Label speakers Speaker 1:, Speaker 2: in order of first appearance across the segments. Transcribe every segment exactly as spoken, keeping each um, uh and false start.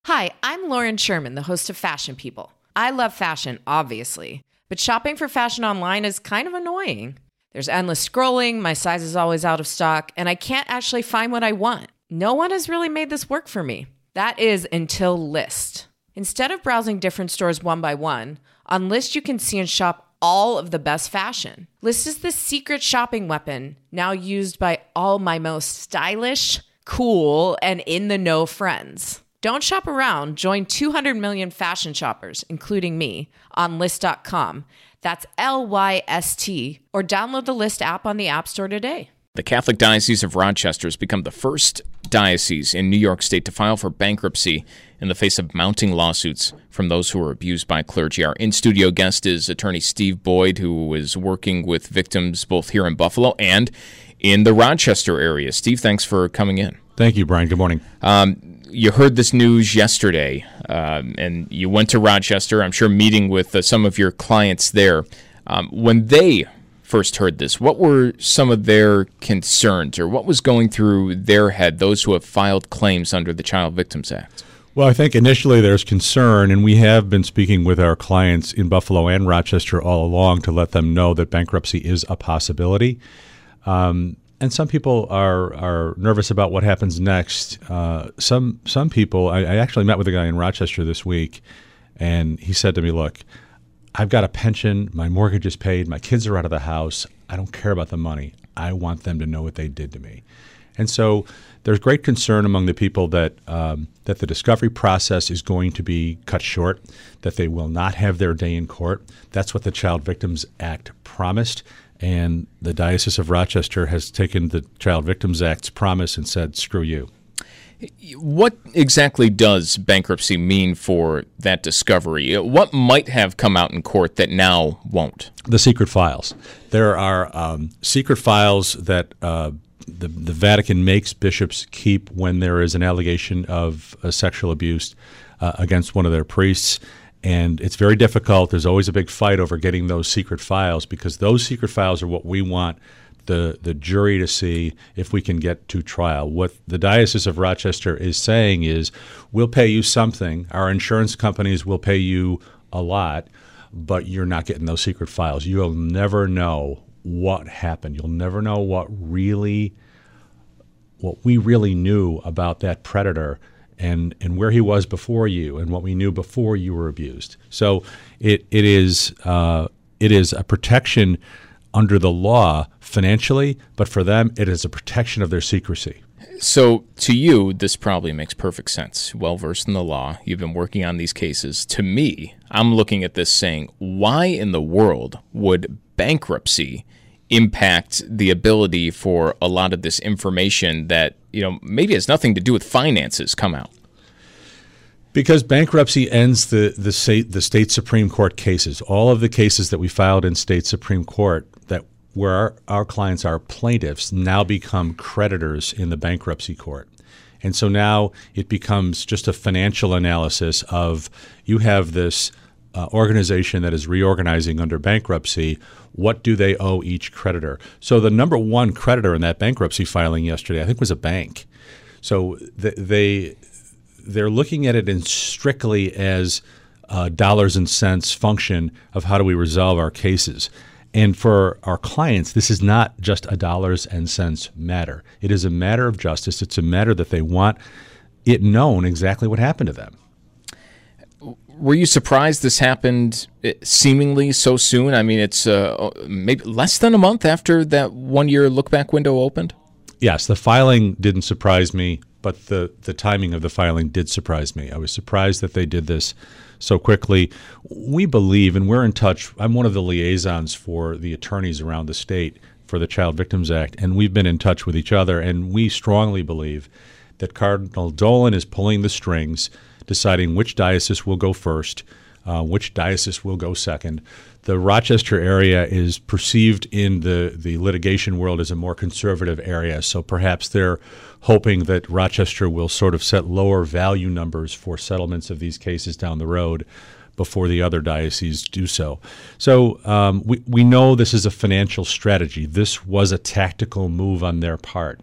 Speaker 1: Hi, I'm Lauren Sherman, the host of Fashion People. I love fashion, obviously, but shopping for fashion online is kind of annoying. There's endless scrolling, my size is always out of stock, and I can't actually find what I want. No one has really made this work for me. That is until Lyst. Instead of browsing different stores one by one, on Lyst you can see and shop all of the best fashion. Lyst is the secret shopping weapon, now used by all my most stylish, cool, and in-the-know friends. Don't shop around. Join two hundred million fashion shoppers, including me, on Lyst dot com. That's L Y S T, or download the Lyst app on the App Store today.
Speaker 2: The Catholic Diocese of Rochester has become the first diocese in New York State to file for bankruptcy in the face of mounting lawsuits from those who are abused by clergy. Our in-studio guest is attorney Steve Boyd, who is working with victims both here in Buffalo and in the Rochester area. Steve, thanks for coming in.
Speaker 3: Thank you, Brian. Good morning.
Speaker 2: Um, you heard this news yesterday, um, and you went to Rochester, I'm sure meeting with uh, some of your clients there. Um, when they first heard this, what were some of their concerns, or what was going through their head, those who have filed claims under the Child Victims Act?
Speaker 3: Well, I think initially there's concern, and we have been speaking with our clients in Buffalo and Rochester all along to let them know that bankruptcy is a possibility. Um, and some people are are nervous about what happens next. Uh, some some people, I, I actually met with a guy in Rochester this week, and he said to me, look, I've got a pension, my mortgage is paid, my kids are out of the house, I don't care about the money. I want them to know what they did to me. And so there's great concern among the people that um, that the discovery process is going to be cut short, that they will not have their day in court. That's what the Child Victims Act promised, and the Diocese of Rochester has taken the Child Victims Act's promise and said, screw you.
Speaker 2: What exactly does bankruptcy mean for that discovery? What might have come out in court that now won't? The
Speaker 3: secret files. There are um, secret files that uh, the, the Vatican makes bishops keep when there is an allegation of uh, sexual abuse uh, against one of their priests. And it's very difficult. There's always a big fight over getting those secret files, because those secret files are what we want the the jury to see if we can get to trial. What the Diocese of Rochester is saying is, we'll pay you something, our insurance companies will pay you a lot, but you're not getting those secret files. You'll never know what happened. You'll never know what really, what we really knew about that predator and, and where he was before you and what we knew before you were abused. So it it is uh, it is a protection under the law financially, but for them, it is a protection of their secrecy.
Speaker 2: So to you, this probably makes perfect sense. Well-versed in the law, you've been working on these cases. To me, I'm looking at this saying, why in the world would bankruptcy impact the ability for a lot of this information that, you know, maybe has nothing to do with finances come out?
Speaker 3: Because bankruptcy ends the the state the state Supreme Court cases. All of the cases that we filed in state Supreme Court that where our, our clients are plaintiffs now become creditors in the bankruptcy court. And so now it becomes just a financial analysis of, you have this uh, organization that is reorganizing under bankruptcy. What do they owe each creditor? So the number one creditor in that bankruptcy filing yesterday, I think, was a bank. So th- they... They're looking at it in strictly as a dollars and cents function of how do we resolve our cases. And for our clients, this is not just a dollars and cents matter. It is a matter of justice. It's a matter that they want it known exactly what happened to them.
Speaker 2: Were you surprised this happened seemingly so soon? I mean, it's uh, maybe less than a month after that one-year look-back window opened?
Speaker 3: Yes, the filing didn't surprise me, but the, the timing of the filing did surprise me. I was surprised that they did this so quickly. We believe, and we're in touch, I'm one of the liaisons for the attorneys around the state for the Child Victims Act, and we've been in touch with each other, and we strongly believe that Cardinal Dolan is pulling the strings, deciding which diocese will go first, uh, which diocese will go second. The Rochester area is perceived in the, the litigation world as a more conservative area, so perhaps they're hoping that Rochester will sort of set lower value numbers for settlements of these cases down the road before the other dioceses do so. So um, we, we know this is a financial strategy. This was a tactical move on their part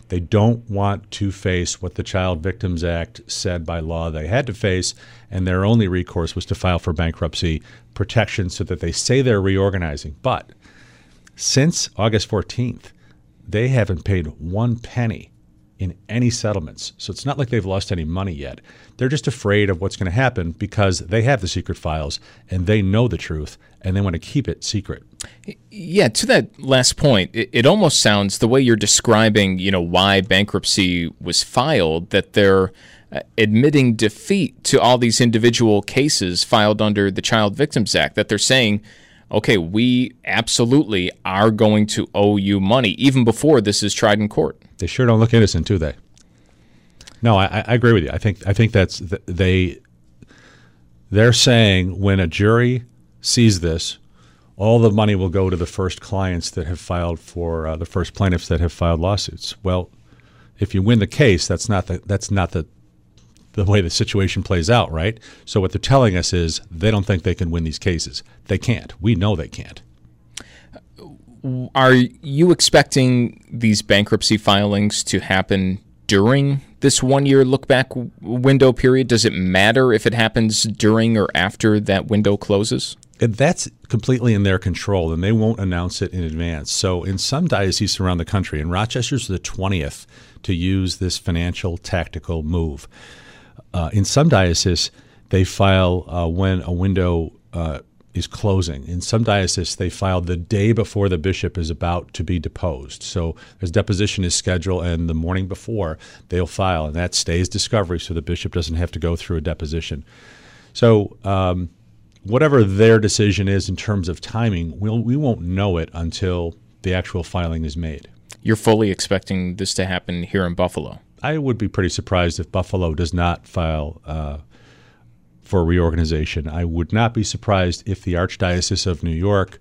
Speaker 3: They don't want to face what the Child Victims Act said by law they had to face, and their only recourse was to file for bankruptcy protection so that they say they're reorganizing. But since August fourteenth, they haven't paid one penny in any settlements. So it's not like they've lost any money yet. They're just afraid of what's going to happen because they have the secret files and they know the truth and they want to keep it secret.
Speaker 2: Yeah, to that last point, it, it almost sounds the way you're describing, you know, why bankruptcy was filed, that they're uh, admitting defeat to all these individual cases filed under the Child Victims Act, that they're saying, okay, we absolutely are going to owe you money even before this is tried in court.
Speaker 3: They sure don't look innocent, do they? No, I, I agree with you. I think I think that's they. They're saying when a jury sees this, all the money will go to the first clients that have filed for uh, the first plaintiffs that have filed lawsuits. Well, if you win the case, that's not the that's not the the way the situation plays out, right? So what they're telling us is they don't think they can win these cases. They can't. We know they can't.
Speaker 2: Are you expecting these bankruptcy filings to happen during this one-year look-back w- window period? Does it matter if it happens during or after that window closes?
Speaker 3: That's completely in their control, and they won't announce it in advance. So in some dioceses around the country, and Rochester's the twentieth to use this financial tactical move. Uh, in some dioceses, they file uh, when a window uh, is closing. In some dioceses, they file the day before the bishop is about to be deposed. So his deposition is scheduled, and the morning before, they'll file, and that stays discovery so the bishop doesn't have to go through a deposition. So um, whatever their decision is in terms of timing, we'll, we won't know it until the actual filing is made.
Speaker 2: You're fully expecting this to happen here in Buffalo?
Speaker 3: I would be pretty surprised if Buffalo does not file uh, for reorganization. I would not be surprised if the Archdiocese of New York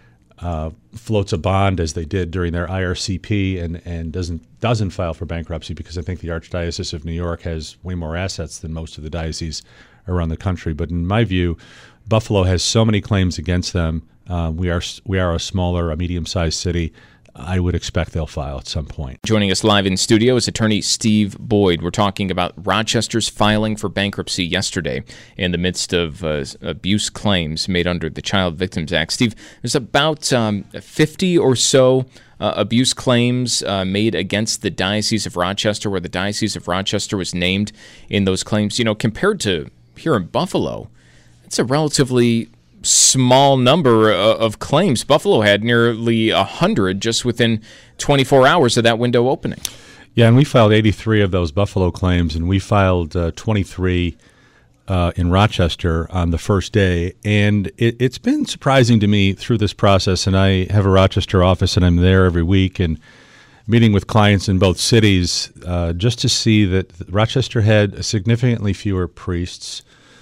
Speaker 3: uh, floats a bond, as they did during their I R C P, and, and doesn't doesn't file for bankruptcy, because I think the Archdiocese of New York has way more assets than most of the dioceses around the country. But in my view, Buffalo has so many claims against them. Uh, we are we are a smaller, a medium-sized city. I would expect they'll file at some point.
Speaker 2: Joining us live in studio is attorney Steve Boyd. We're talking about Rochester's filing for bankruptcy yesterday in the midst of uh, abuse claims made under the Child Victims Act. Steve, there's about um, fifty or so uh, abuse claims uh, made against the Diocese of Rochester, where the Diocese of Rochester was named in those claims. You know, compared to here in Buffalo, it's a relatively small number of claims. Buffalo had nearly one hundred just within twenty-four hours of that window opening.
Speaker 3: Yeah, and we filed eighty-three of those Buffalo claims, and we filed uh, twenty-three uh, in Rochester on the first day. And it, it's been surprising to me through this process, and I have a Rochester office, and I'm there every week and meeting with clients in both cities, uh, just to see that Rochester had significantly fewer priests,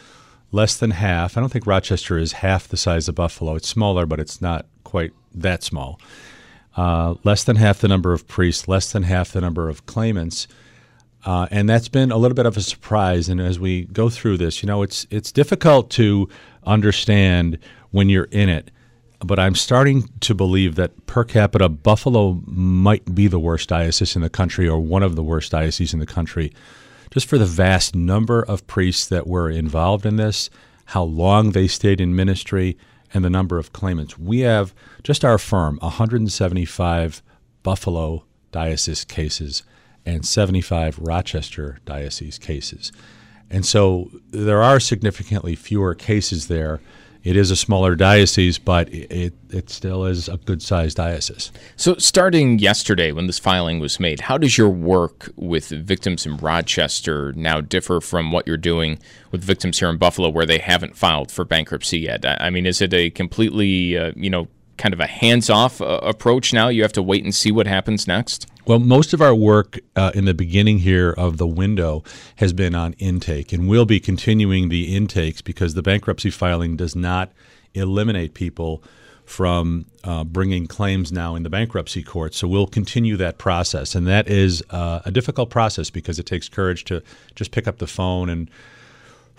Speaker 3: less than half. I don't think Rochester is half the size of Buffalo. It's smaller, but it's not quite that small. Uh, less than half the number of priests, less than half the number of claimants. Uh, and that's been a little bit of a surprise. And as we go through this, you know, it's it's difficult to understand when you're in it. But I'm starting to believe that per capita, Buffalo might be the worst diocese in the country, or one of the worst dioceses in the country, just for the vast number of priests that were involved in this, how long they stayed in ministry, and the number of claimants. We have, just our firm, one hundred seventy-five Buffalo diocese cases and seventy-five Rochester diocese cases. And so there are significantly fewer cases there. It is a smaller diocese, but it, it still is a good-sized diocese.
Speaker 2: So starting yesterday when this filing was made, how does your work with victims in Rochester now differ from what you're doing with victims here in Buffalo, where they haven't filed for bankruptcy yet? I mean, is it a completely, uh, you know, kind of a hands-off uh, approach now? You have to wait and see what happens next?
Speaker 3: Well, most of our work uh, in the beginning here of the window has been on intake, and we'll be continuing the intakes because the bankruptcy filing does not eliminate people from uh, bringing claims now in the bankruptcy court. So we'll continue that process, and that is uh, a difficult process because it takes courage to just pick up the phone and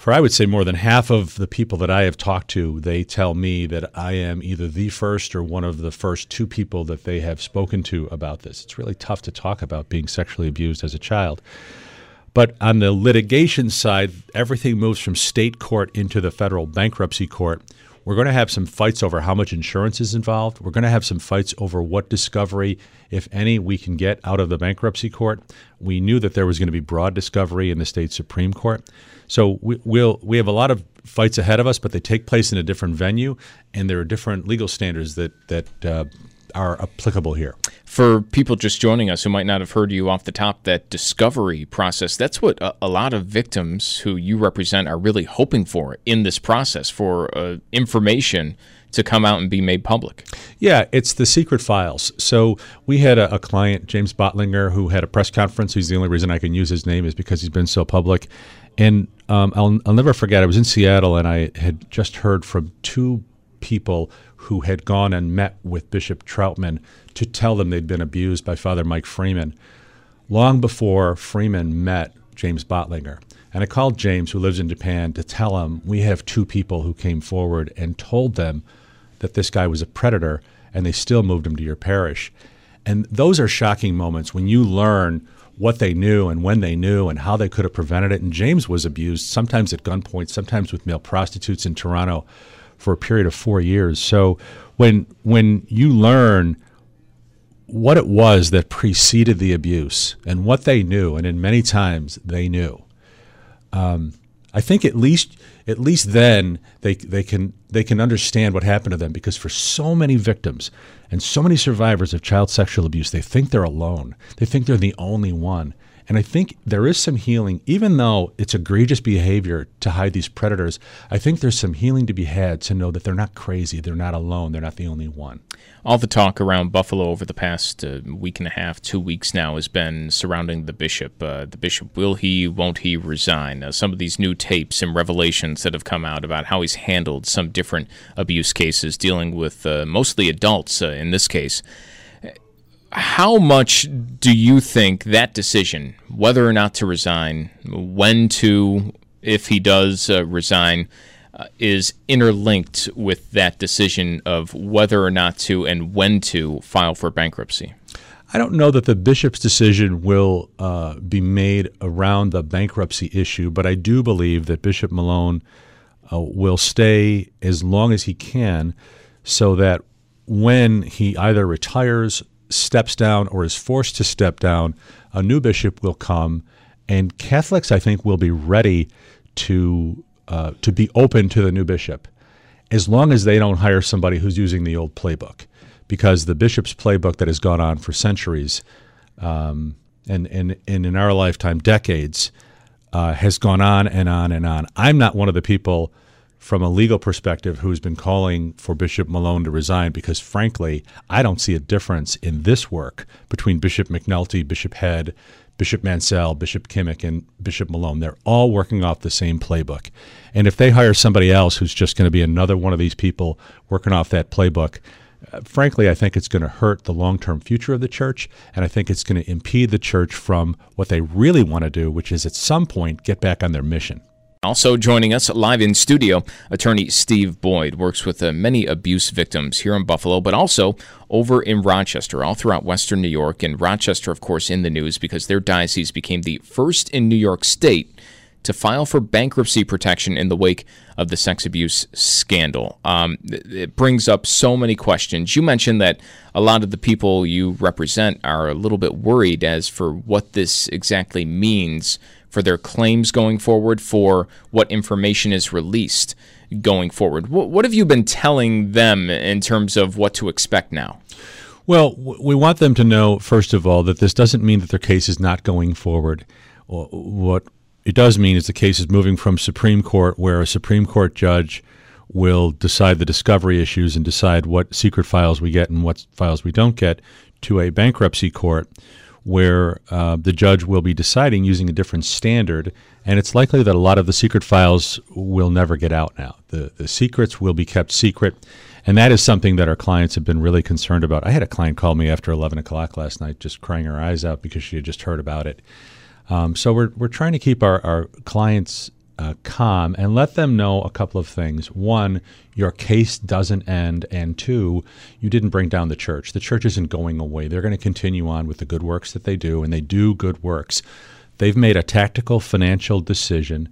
Speaker 3: for I would say more than half of the people that I have talked to, they tell me that I am either the first or one of the first two people that they have spoken to about this. It's really tough to talk about being sexually abused as a child. But on the litigation side, everything moves from state court into the federal bankruptcy court. We're going to have some fights over how much insurance is involved. We're going to have some fights over what discovery, if any, we can get out of the bankruptcy court. We knew that there was going to be broad discovery in the state Supreme Court. So we, we'll, we have a lot of fights ahead of us, but they take place in a different venue, and there are different legal standards that, that uh, are applicable here.
Speaker 2: For people just joining us who might not have heard you off the top, that discovery process, that's what a, a lot of victims who you represent are really hoping for in this process, for uh, information to come out and be made public.
Speaker 3: Yeah, it's the secret files. So we had a, a client, James Bottlinger, who had a press conference. He's the only reason I can use his name is because he's been so public. And um, I'll, I'll never forget, I was in Seattle, and I had just heard from two people who had gone and met with Bishop Troutman to tell them they'd been abused by Father Mike Freeman long before Freeman met James Bottlinger. And I called James, who lives in Japan, to tell him we have two people who came forward and told them that this guy was a predator, and they still moved him to your parish. And those are shocking moments when you learn what they knew and when they knew and how they could have prevented it. And James was abused, sometimes at gunpoint, sometimes with male prostitutes in Toronto, for a period of four years. So when when you learn what it was that preceded the abuse and what they knew, and in many times they knew, um, I think at least at least then they they can they can understand what happened to them, because for so many victims and so many survivors of child sexual abuse, they think they're alone. They think they're the only one. And I think there is some healing, even though it's egregious behavior to hide these predators. I think there's some healing to be had to know that they're not crazy, they're not alone, they're not the only one.
Speaker 2: All the talk around Buffalo over the past uh, week and a half, two weeks now, has been surrounding the bishop. Uh, the bishop, will he, won't he resign? Uh, some of these new tapes and revelations that have come out about how he's handled some different abuse cases, dealing with uh, mostly adults uh, in this case. How much do you think that decision, whether or not to resign, when to, if he does uh, resign, uh, is interlinked with that decision of whether or not to and when to file for bankruptcy?
Speaker 3: I don't know that the bishop's decision will uh, be made around the bankruptcy issue, but I do believe that Bishop Malone uh, will stay as long as he can, so that when he either retires, steps down, or is forced to step down, a new bishop will come, and Catholics, I think, will be ready to uh, to be open to the new bishop, as long as they don't hire somebody who's using the old playbook, because the bishop's playbook that has gone on for centuries, um, and, and, and in our lifetime, decades, uh, has gone on and on and on. I'm not one of the people from a legal perspective who's been calling for Bishop Malone to resign, because frankly, I don't see a difference in this work between Bishop McNulty, Bishop Head, Bishop Mansell, Bishop Kimmick, and Bishop Malone. They're all working off the same playbook. And if they hire somebody else who's just going to be another one of these people working off that playbook, uh, frankly, I think it's going to hurt the long-term future of the church, and I think it's going to impede the church from what they really want to do, which is at some point get back on their mission.
Speaker 2: Also joining us live in studio, attorney Steve Boyd works with uh, many abuse victims here in Buffalo, but also over in Rochester, all throughout Western New York. And Rochester, of course, in the news because their diocese became the first in New York State to file for bankruptcy protection in the wake of the sex abuse scandal. Um, it brings up so many questions. You mentioned that a lot of the people you represent are a little bit worried as for what this exactly means for their claims going forward, for what information is released going forward. What, what have you been telling them in terms of what to expect now?
Speaker 3: Well, w- we want them to know, first of all, that this doesn't mean that their case is not going forward. What it does mean is the case is moving from Supreme Court, where a Supreme Court judge will decide the discovery issues and decide what secret files we get and what files we don't get, to a bankruptcy court, where uh, the judge will be deciding using a different standard, and it's likely that a lot of the secret files will never get out now. The, the secrets will be kept secret, and that is something that our clients have been really concerned about. I had a client call me after eleven o'clock last night just crying her eyes out because she had just heard about it. Um, so we're we're trying to keep our, our clients uh, calm and let them know a couple of things. One, your case doesn't end, and two, you didn't bring down the church. The church isn't going away. They're going to continue on with the good works that they do, and they do good works. They've made a tactical financial decision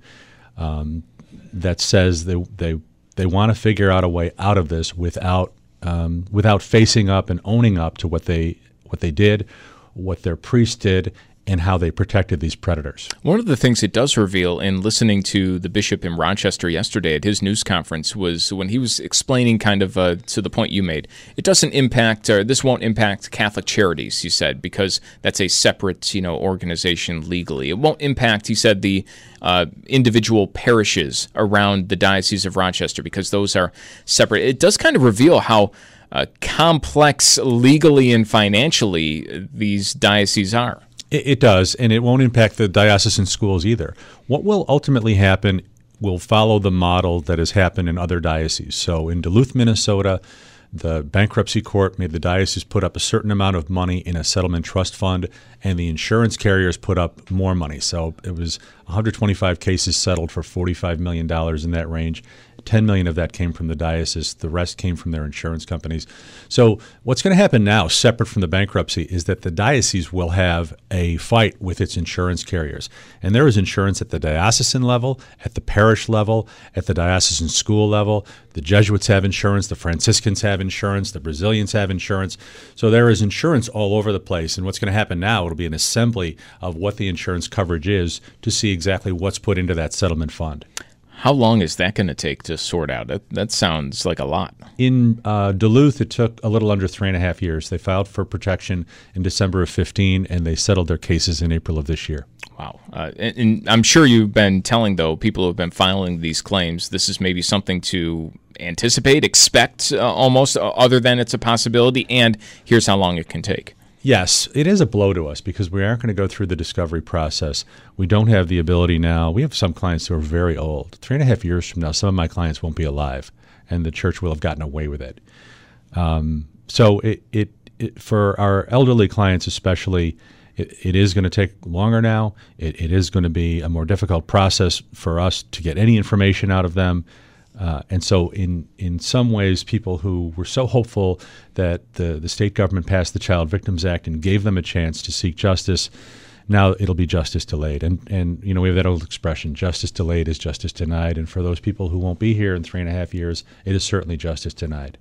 Speaker 3: um, that says they they they want to figure out a way out of this without um, without facing up and owning up to what they what they did, what their priest did, and how they protected these predators.
Speaker 2: One of the things it does reveal in listening to the bishop in Rochester yesterday at his news conference was when he was explaining kind of uh, to the point you made, it doesn't impact, or this won't impact Catholic Charities, he said, because that's a separate, you know, organization legally. It won't impact, he said, the uh, individual parishes around the Diocese of Rochester because those are separate. It does kind of reveal how uh, complex legally and financially these dioceses are.
Speaker 3: It does, and it won't impact the diocesan schools either. What will ultimately happen will follow the model that has happened in other dioceses. So in Duluth, Minnesota, the bankruptcy court made the diocese put up a certain amount of money in a settlement trust fund, and the insurance carriers put up more money. So it was one hundred twenty-five cases settled for forty-five million dollars in that range. ten million dollars of that came from the diocese. The rest came from their insurance companies. So what's going to happen now, separate from the bankruptcy, is that the diocese will have a fight with its insurance carriers. And there is insurance at the diocesan level, at the parish level, at the diocesan school level. The Jesuits have insurance. The Franciscans have insurance. The Brazilians have insurance. So there is insurance all over the place. And what's going to happen now, it'll be an assembly of what the insurance coverage is to see exactly what's put into that settlement fund.
Speaker 2: How long is that going to take to sort out? That, that sounds like a lot.
Speaker 3: In uh, Duluth, it took a little under three and a half years. They filed for protection in December of fifteen, and they settled their cases in April of this year.
Speaker 2: Wow. Uh, and, and I'm sure you've been telling, though, people who have been filing these claims, this is maybe something to anticipate, expect uh, almost, uh, other than it's a possibility, and here's how long it can take.
Speaker 3: Yes, it is a blow to us because we aren't going to go through the discovery process. We don't have the ability now. We have some clients who are very old. Three and a half years from now, some of my clients won't be alive, and the church will have gotten away with it. Um, so it, it, it for our elderly clients especially, it, it is going to take longer now. It, it is going to be a more difficult process for us to get any information out of them. Uh, and so in, in some ways, people who were so hopeful that the, the state government passed the Child Victims Act and gave them a chance to seek justice, now it'll be justice delayed. And, and you know, we have that old expression, justice delayed is justice denied. And for those people who won't be here in three and a half years, it is certainly justice denied.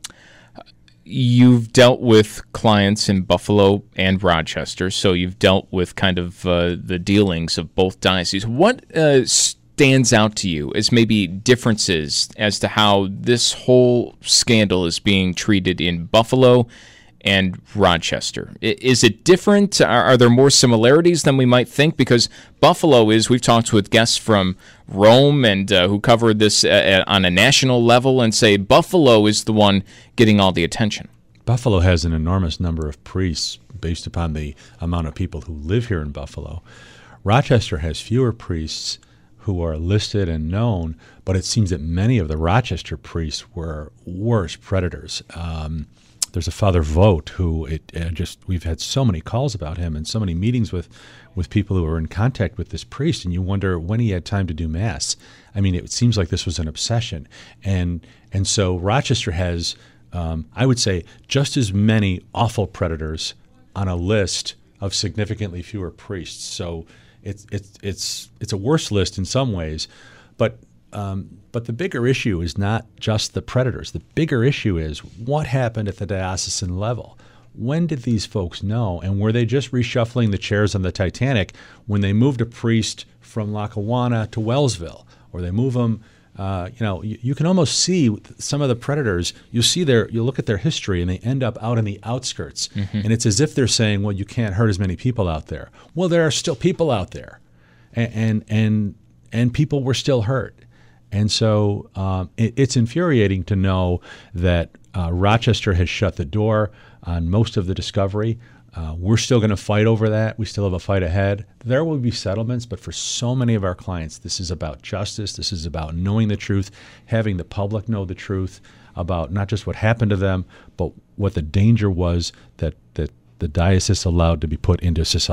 Speaker 2: You've dealt with clients in Buffalo and Rochester, so you've dealt with kind of uh, the dealings of both dioceses. What uh, stands out to you as maybe differences as to how this whole scandal is being treated in Buffalo and Rochester? Is it different? Are, are there more similarities than we might think? Because Buffalo is, we've talked with guests from Rome and uh, who covered this uh, on a national level and say Buffalo is the one getting all the attention.
Speaker 3: Buffalo has an enormous number of priests based upon the amount of people who live here in Buffalo. Rochester has fewer priests who are listed and known, but it seems that many of the Rochester priests were worse predators. Um, there's a Father Vogt who it uh, just we've had so many calls about him and so many meetings with, with people who are in contact with this priest, and you wonder when he had time to do Mass. I mean, it seems like this was an obsession. And and so Rochester has, um, I would say, just as many awful predators on a list of significantly fewer priests. So It's it's it's it's a worse list in some ways, but um, but the bigger issue is not just the predators. The bigger issue is what happened at the diocesan level. When did these folks know, and were they just reshuffling the chairs on the Titanic when they moved a priest from Lackawanna to Wellsville, or they move them? Uh, you know, you, you can almost see some of the predators. You see their, you look at their history, and they end up out in the outskirts. Mm-hmm. And it's as if they're saying, "Well, you can't hurt as many people out there." Well, there are still people out there, and and and, and people were still hurt. And so um, it, it's infuriating to know that uh, Rochester has shut the door on most of the discovery. Uh, we're still going to fight over that. We still have a fight ahead. There will be settlements, but for so many of our clients, this is about justice. This is about knowing the truth, having the public know the truth about not just what happened to them, but what the danger was that, that the diocese allowed to be put into society.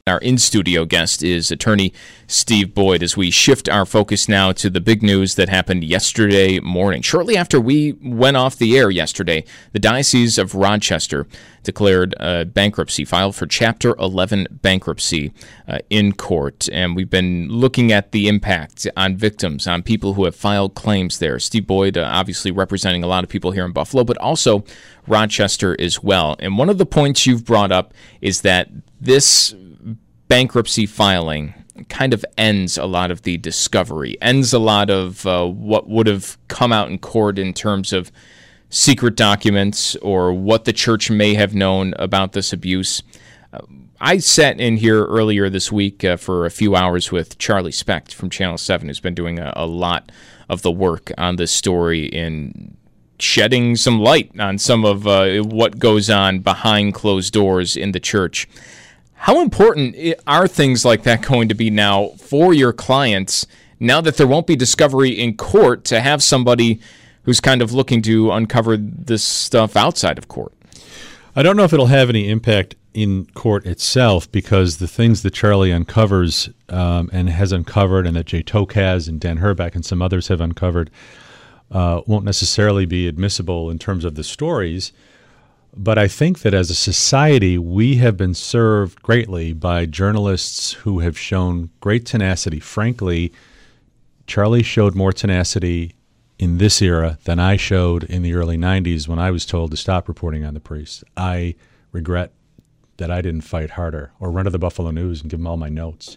Speaker 2: Our in-studio guest is attorney Steve Boyd, as we shift our focus now to the big news that happened yesterday morning. Shortly after we went off the air yesterday, the Diocese of Rochester declared a bankruptcy, filed for Chapter eleven bankruptcy uh, in court. And we've been looking at the impact on victims, on people who have filed claims there. Steve Boyd, uh, obviously representing a lot of people here in Buffalo, but also Rochester as well. And one of the points you've brought up is that this bankruptcy filing kind of ends a lot of the discovery, ends a lot of uh, what would have come out in court in terms of secret documents or what the church may have known about this abuse. Uh, I sat in here earlier this week uh, for a few hours with Charlie Specht from Channel seven, who's been doing a, a lot of the work on this story in shedding some light on some of uh, what goes on behind closed doors in the church. How important are things like that going to be now for your clients, now that there won't be discovery in court, to have somebody who's kind of looking to uncover this stuff outside of court?
Speaker 3: I don't know if it'll have any impact in court itself, because the things that Charlie uncovers um, and has uncovered, and that Jay Toke has and Dan Herbeck and some others have uncovered, uh, won't necessarily be admissible in terms of the stories. But I think that as a society, we have been served greatly by journalists who have shown great tenacity. Frankly, Charlie showed more tenacity in this era than I showed in the early nineties when I was told to stop reporting on the priests. I regret that I didn't fight harder or run to the Buffalo News and give them all my notes.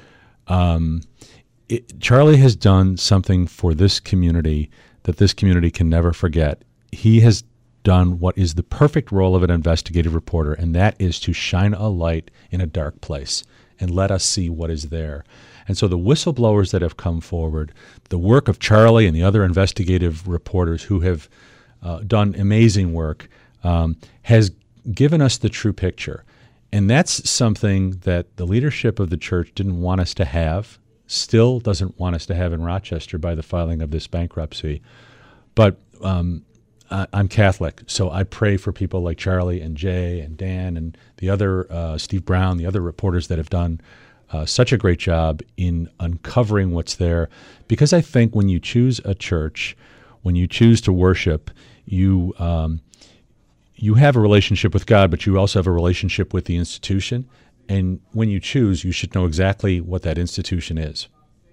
Speaker 3: Um, it, Charlie has done something for this community that this community can never forget. He has done what is the perfect role of an investigative reporter, and that is to shine a light in a dark place and let us see what is there. And so the whistleblowers that have come forward, the work of Charlie and the other investigative reporters who have uh, done amazing work, um, has given us the true picture. And that's something that the leadership of the church didn't want us to have, still doesn't want us to have in Rochester by the filing of this bankruptcy. But um, I'm Catholic, so I pray for people like Charlie and Jay and Dan and the other, uh, Steve Brown, the other reporters that have done uh, such a great job in uncovering what's there. Because I think when you choose a church, when you choose to worship, you um, you have a relationship with God, but you also have a relationship with the institution. And when you choose, you should know exactly what that institution is.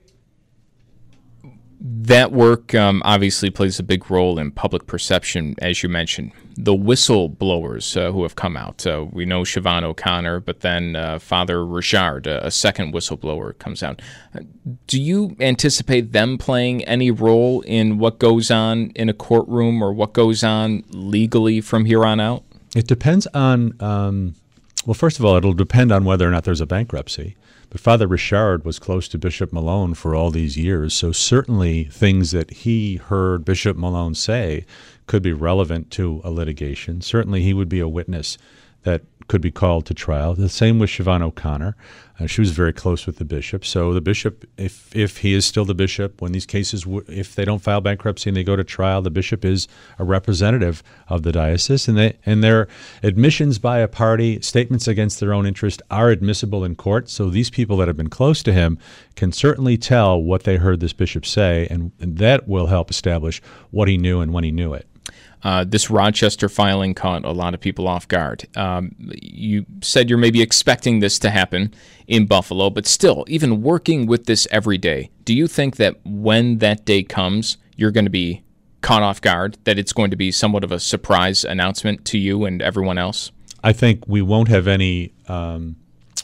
Speaker 2: That work um, obviously plays a big role in public perception, as you mentioned. The whistleblowers uh, who have come out. Uh, we know Siobhan O'Connor, but then uh, Father Richard, uh, a second whistleblower, comes out. Uh, do you anticipate them playing any role in what goes on in a courtroom or what goes on legally from here on out?
Speaker 3: It depends on, um, well, first of all, it'll depend on whether or not there's a bankruptcy. But Father Richard was close to Bishop Malone for all these years, so certainly things that he heard Bishop Malone say could be relevant to a litigation. Certainly he would be a witness that could be called to trial. The same with Siobhan O'Connor. Uh, she was very close with the bishop. So the bishop, if if he is still the bishop, when these cases, w- if they don't file bankruptcy and they go to trial, the bishop is a representative of the diocese, and they and their admissions by a party, statements against their own interest, are admissible in court. So these people that have been close to him can certainly tell what they heard this bishop say, and, and that will help establish what he knew and when he knew it.
Speaker 2: Uh, this Rochester filing caught a lot of people off guard. Um, you said you're maybe expecting this to happen in Buffalo, but still, even working with this every day, do you think that when that day comes, you're going to be caught off guard, that it's going to be somewhat of a surprise announcement to you and everyone else?
Speaker 3: I think we won't have any um,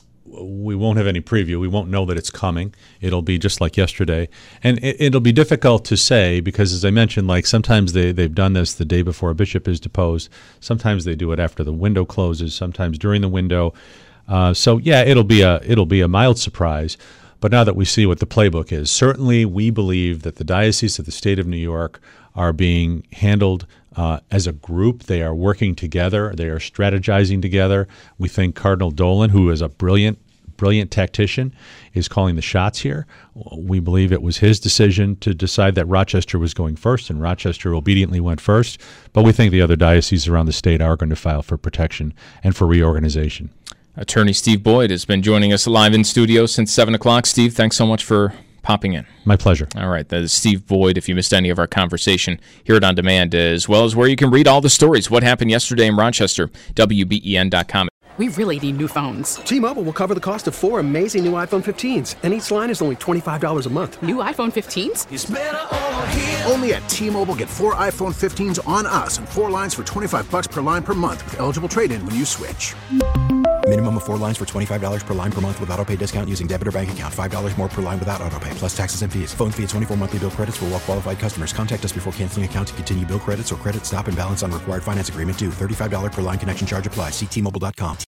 Speaker 3: we won't have any preview. We won't know that it's coming. It'll be just like yesterday. And it, it'll be difficult to say because, as I mentioned, like sometimes they, they've done this the day before a bishop is deposed. Sometimes they do it after the window closes, sometimes during the window. Uh, so, yeah, it'll be a it'll be a mild surprise. But now that we see what the playbook is, certainly we believe that the Diocese of the State of New York are being handled uh, as a group. They are working together. They are strategizing together. We think Cardinal Dolan, who is a brilliant, brilliant tactician, is calling the shots here. We believe it was his decision to decide that Rochester was going first, and Rochester obediently went first. But we think the other dioceses around the state are going to file for protection and for reorganization.
Speaker 2: Attorney Steve Boyd has been joining us live in studio since seven o'clock. Steve, thanks so much for popping in.
Speaker 3: My pleasure.
Speaker 2: All right, that is Steve Boyd. If you missed any of our conversation, hear it on demand, as well as where you can read all the stories. What happened yesterday in Rochester, W B E N dot com.
Speaker 4: We really need new phones.
Speaker 5: T-Mobile will cover the cost of four amazing new iPhone fifteens, and each line is only twenty-five dollars a month.
Speaker 4: New iPhone fifteens?
Speaker 6: It's better over here. Only at T-Mobile, get four iPhone fifteens on us and four lines for twenty-five dollars per line per month with eligible trade-in when you switch.
Speaker 7: Minimum of four lines for twenty-five dollars per line per month with autopay discount using debit or bank account. five dollars more per line without autopay, plus taxes and fees. Phone fee at twenty-four monthly bill credits for well-qualified customers. Contact us before canceling account to continue bill credits or credit stop and balance on required finance agreement due. thirty-five dollars per line connection charge applies. See T Mobile dot com.